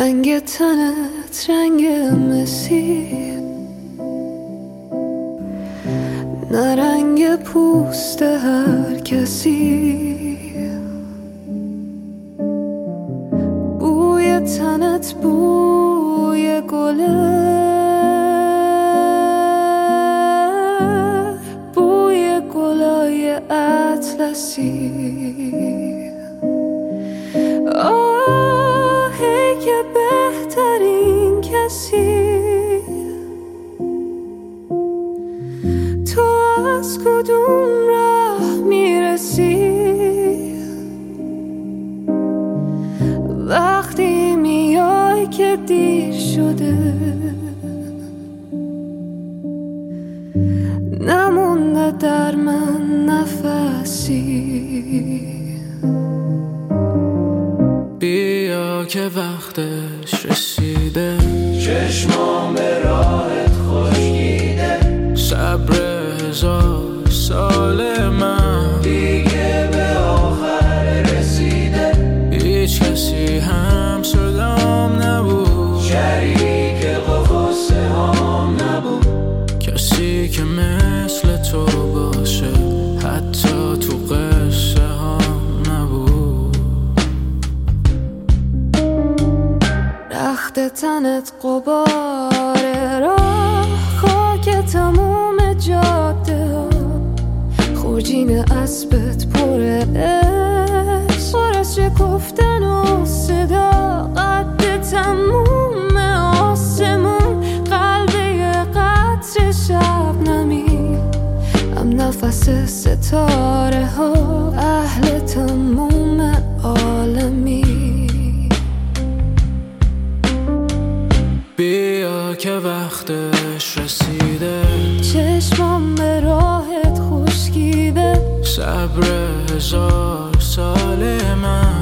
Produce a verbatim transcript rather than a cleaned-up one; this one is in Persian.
رنگ تنت رنگ مسیح، نه رنگ پوست هر کسی. بوی تنت بوی گله، بوی گلای اطلسی. آهی که بهترین کسی، تو از کدوم راه میرسی؟ وقتی میای که دیر شده، نمونده در من نفسی. بیا که وقتش رسیده، چشمام به راهت خشکیده. صبر هزار سال من دیگه به آخر رسیده. هیچ کسی هم صدام نبود، شریک قصه هام نبود. کسی که مثل تو باشه حتی تو قصه هام نبود. رخت تنت غباره، راه خاک تموم جاده ها. خورجین اسبت پره عشق، پر از شکفتن و صدا. قد تموم آسمون، قلب یه قطر شبنمی. هم نفس ستاره ها، اهل تموم عالمی. بیا که وقتش رسیده، چشمام به راهت خشکیده. صبر هزار سال من